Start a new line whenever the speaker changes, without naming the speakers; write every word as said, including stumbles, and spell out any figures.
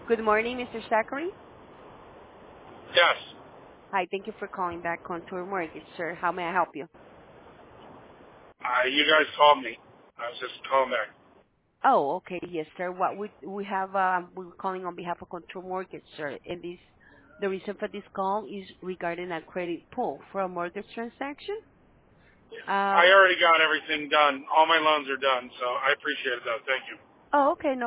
Good morning, Mister Zachary.
Yes.
Hi, thank you for calling back Contour Mortgage, sir. How may I help you?
Uh, you guys called me. I was just calling back.
Oh, okay. Yes, sir. What we we have, um, we're calling on behalf of Contour Mortgage, sir. And this, the reason for this call is regarding a credit pull for a mortgage transaction.
I
Um.
already got everything done. All my loans are done, so I appreciate it, though. Thank you.
Oh, okay. No